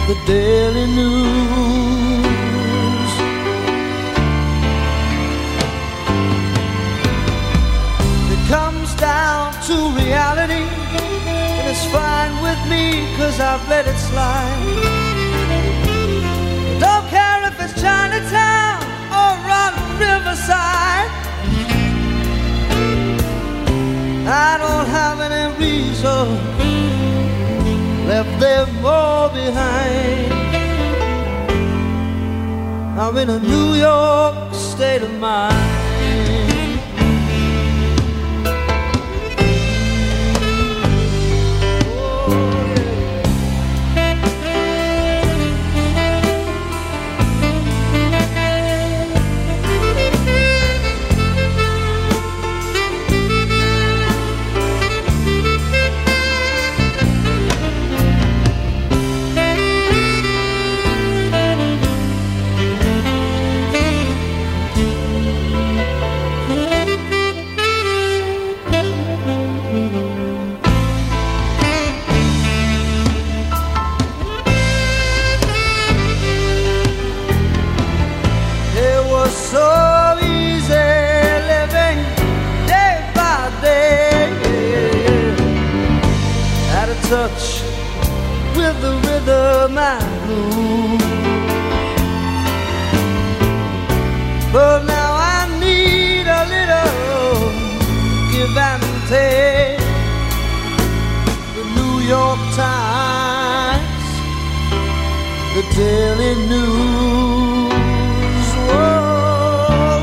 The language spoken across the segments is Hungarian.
the Daily News. It comes down to reality, and it's fine with me 'cause I've let it slide. Don't care if it's Chinatown or on Riverside. I don't have any reason, left them all behind. I'm in a New York state of mind. Touch with the rhythm and blues, but now I need a little give and take. The New York Times, the Daily News. Whoa,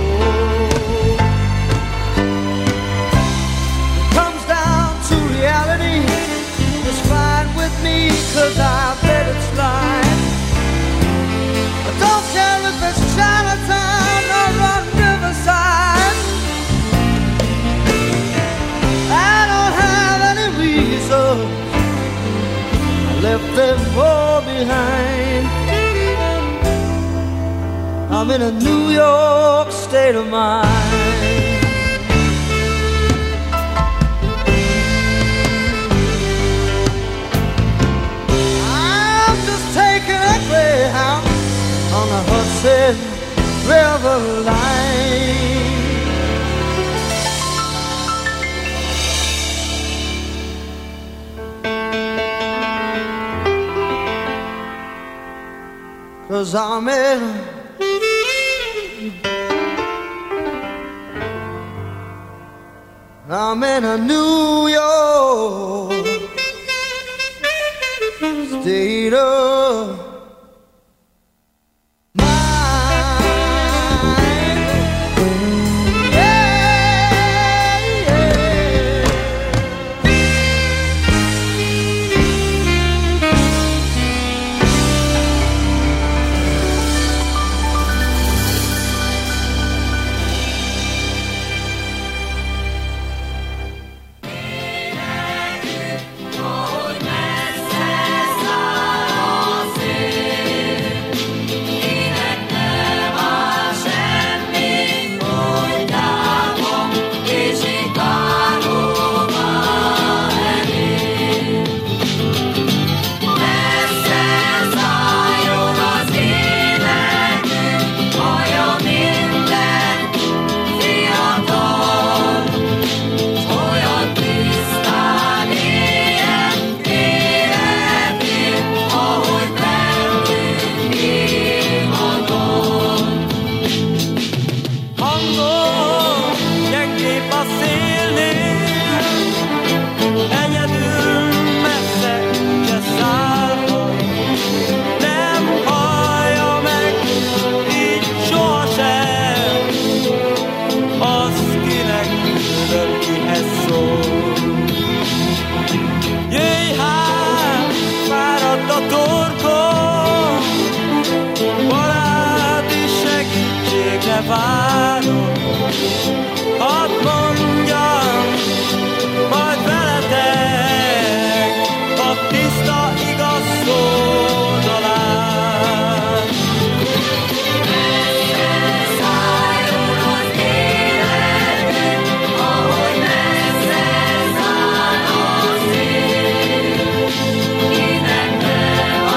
it comes down to reality. It's fine with me 'cause I've let it slide. I don't care if it's Chinatown or on Riverside. I don't have any reason, I left them all behind. I'm in a New York state of mind. Greyhound on the Hudson River line. 'Cause I'm in a New York state of várok, hadd mondjam, majd veletek a tiszta igaz szózolás. Messze szálljon az életünk, ahogy messze száll a szél. Kinek nem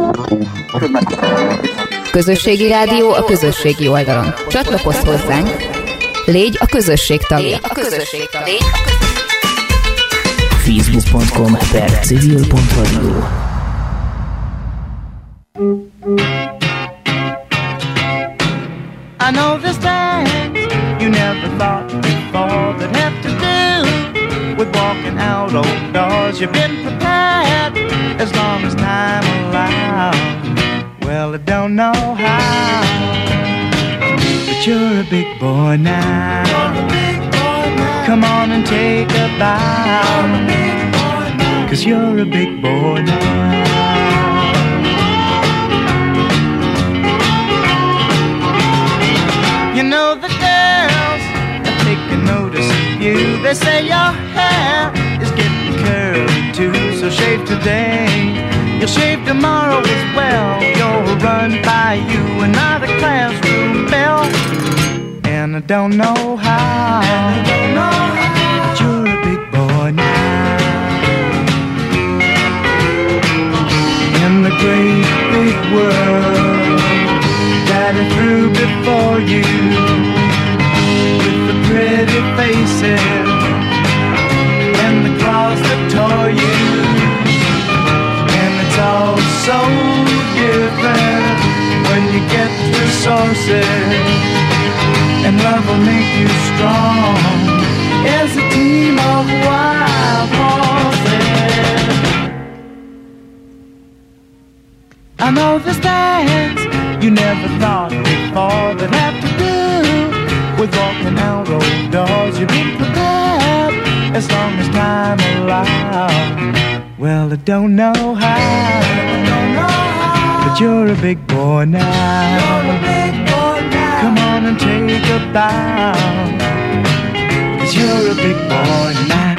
Közösségi rádió a közösségi oldalon. Csatlakozz hozzánk, légy a közösség tagja. Facebook.com/civil.radio. I know there's things you never thought before that have to do with walking out old doors. You've been prepared as long as time allows. Well, I don't know how, but you're a big boy now. Come on and take a bow, 'cause you're a big boy now. You know the girls are taking notice of you. They say your hair is getting curly too. So shave today, you'll shave tomorrow as well. You'll run by you another classroom bell. And I don't know how, but you're a big boy now. In the great big world that I threw before you, with the pretty faces and the claws that tore you, and it's all so different when you get the sources, and love will make you strong as a team of wild horses. I know there's things you never thought before that have to do with walking out old doors. You've been prepared as long as time allows. Well, I don't know how, but you're a big boy now. Come on and take a bow, 'cause you're a big boy now.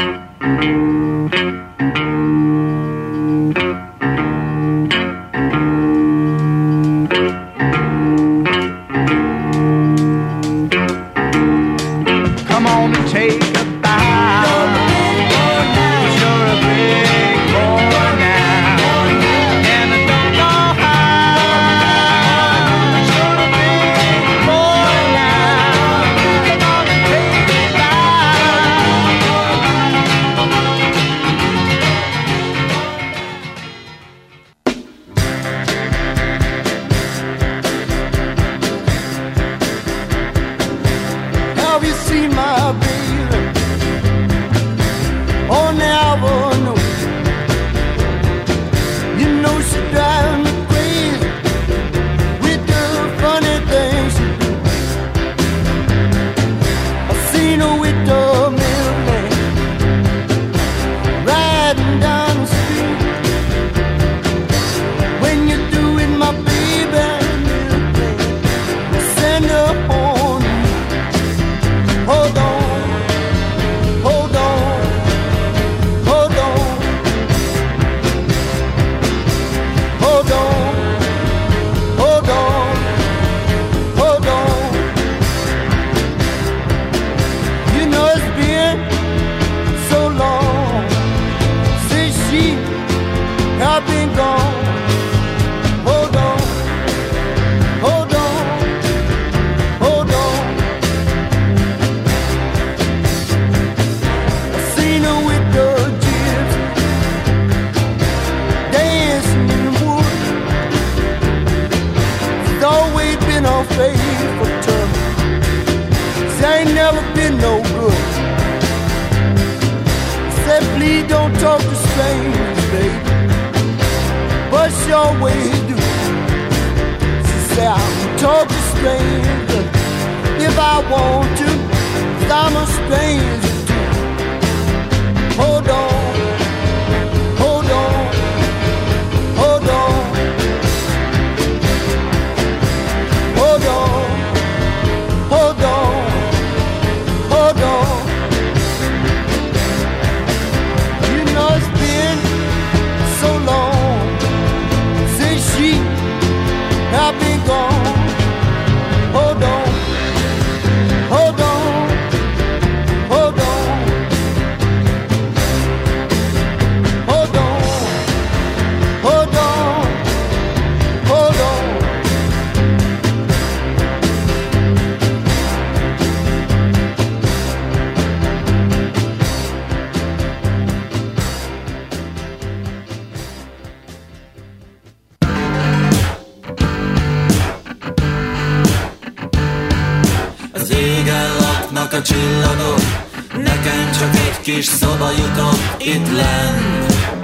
vannak a csillagok, nekem csak egy kis szoba jutott itt lenn.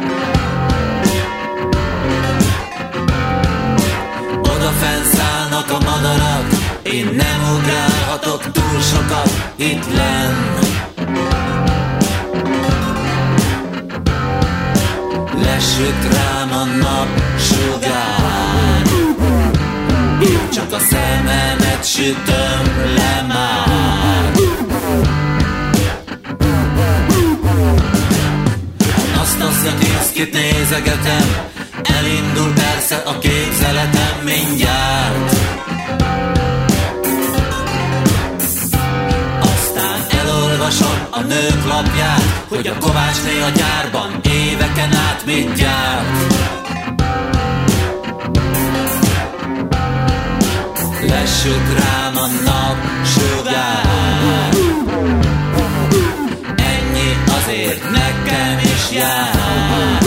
Odafenn szállnak a madarak, én nem ugrálhatok túl sokat itt lenn. Lesüt rám a napsugár, én csak a szememet sütöm le már. Anastasia Kinskit nézegetem, elindul persze a képzeletem mindjárt. Aztán elolvasom a Nők lapját, hogy a Kovácsné a gyárban éveken át mit gyárt. Lesüt rám a napsugár, ennyi azért nekem is jár.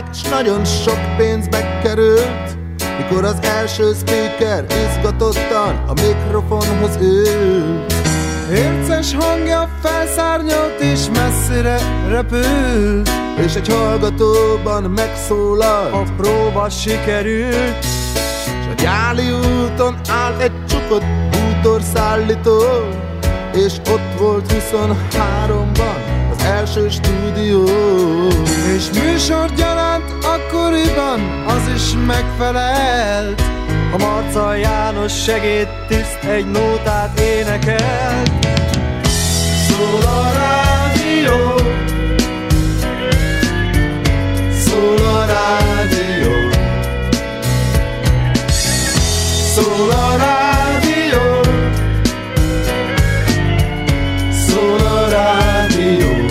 hallgatták, s nagyon sok pénzbe került, mikor az első speaker izgatottan a mikrofonhoz ült. Érces hangja felszárnyalt és messzire repült, és egy hallgatóban megszólalt, a próba sikerült. s a Gyáli úton állt egy csukott bútorszállító, és ott volt 23-ban az első stúdió. És műsorgyaránt akkoriban az is megfelelt, a Marccal János segédtiszt egy nótát énekelt. Szól a rádió, szól a rádió, szól a rádió, szól a rádió.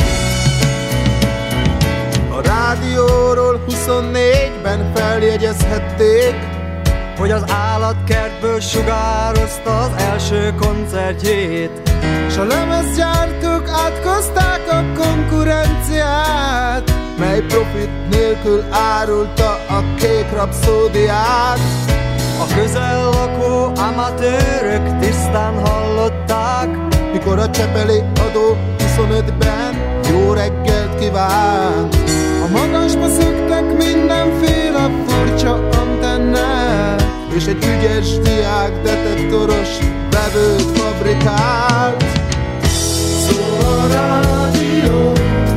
A rádióról 24-ben feljegyezhették, hogy az állatkertből sugározta az első koncertjét, s a lemezgyártók átkozták a konkurenciát, mely profit nélkül árulta a Kék Rapszódiát. A közel lakó amatőrök tisztán hallották, mikor a Csepeli adó 25-ben jó reggelt kívánt. a magasba szöktek mindenféle furcsa antennát, és egy ügyes diák detektoros vevőt fabrikált. Szól a rádió,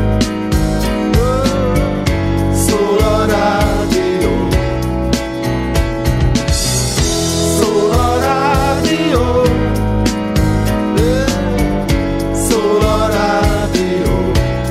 szól a rádió, szól a rádió, szól a rádió.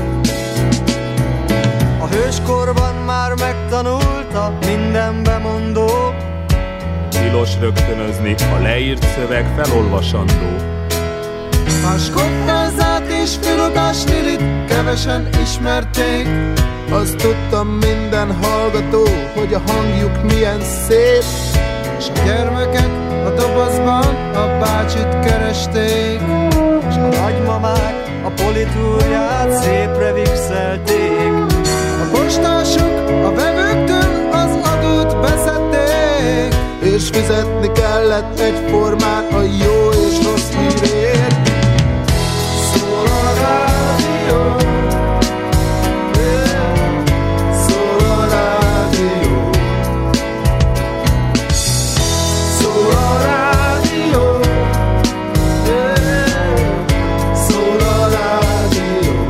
a hőskorban már megtanulta minden bemondó, tilos rögtönözni, a leírt szöveg felolvasandó. a skottázát és filogásstilit kevesen ismerték. Azt tudtam minden hallgató, hogy a hangjuk milyen szép, És a gyermekek a dobozban a bácsit keresték, és a nagymamák a politúrját szépre vixelték. A postások a vevőktől az adót beszedték, és fizetni kellett egyformán a jó és rossz hírért. Szól a rádió, szól a rádió, szól a rádió, szól a rádió.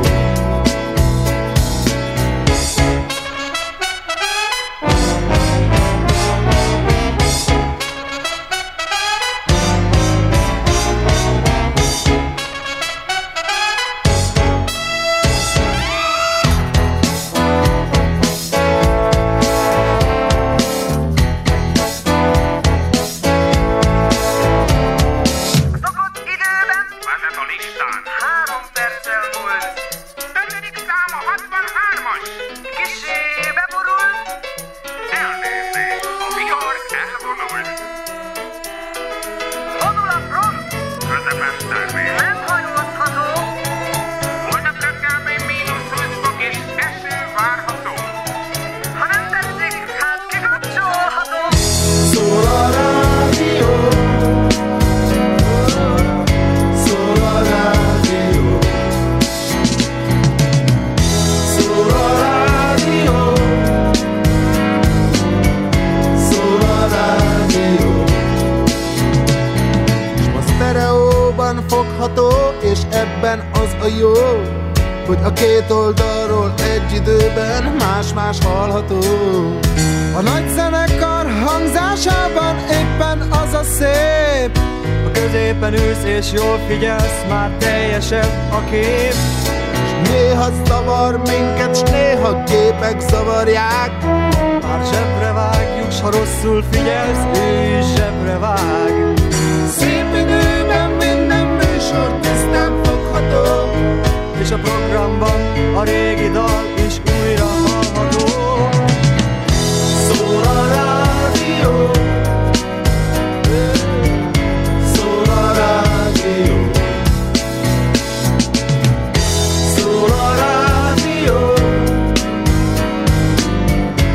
És ebben az a jó, hogy a két oldalról egy időben más-más hallható. A nagy zenekar hangzásában éppen az a szép, a középen ülsz és jól figyelsz, már teljesebb a kép. S néha zavar minket, s néha képek zavarják, már zsebre vágjuk, s ha rosszul figyelsz, ő is zsebre vág. Szép időben minden műsor tisztán fogható, és a programban a régi dal is újra hallható. Szól a rádió, szól a rádió, szól a rádió,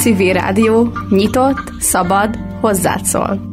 Civil Rádió, nyitott, szabad, hozzád szól.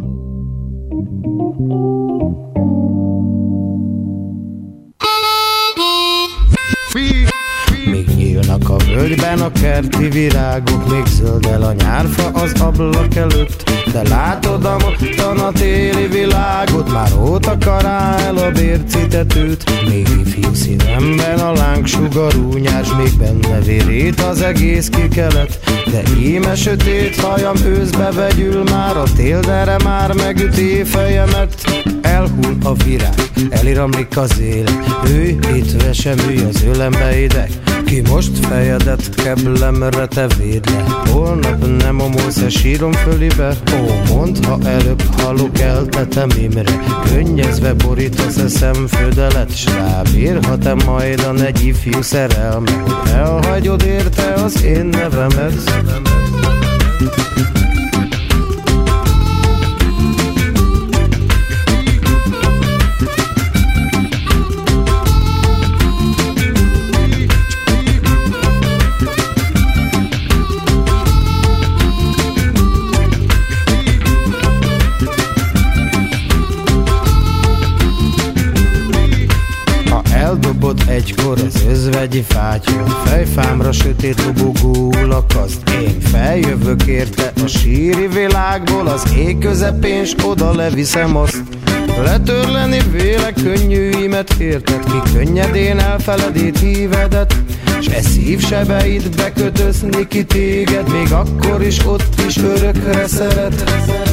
Még nyílnak a völgyben a kerti virágok, még zöldel a nyárfa az ablak előtt. De látod a mottan a téli világot, már ott akarál el a bércitetőt. Még ifjú szívemben a lángsugarú nyárs, még benne vérít az egész kikelet. De íme sötét hajam őszbe vegyül már, a téldere már megüti fejemet. Elhull a virág, eliramlik az élet, ülj itt vesem, ülj az ölembe ideg. Ki most fejedet keblemre te védd le, holnap nem omolsz-e sírom fölibe. Ó, mondd, ha előbb halok el tetemimre, könnyezve borítasz-e szemföldelet, s rábírhat -e majdan egy ifjú szerelme, hogy elhagyod érte az én nevemet. Eldobott egykor az özvegyi fátyol, fejfámra sötét lobogóul akaszt. Én feljövök érte a síri világból, az ég közepén, s oda leviszem azt. Letörleni vélek könnyűimet, érted ki könnyedén elfeledét hívedet, s e szívsebeid bekötözni ki téged, még akkor is ott is örökre szeret.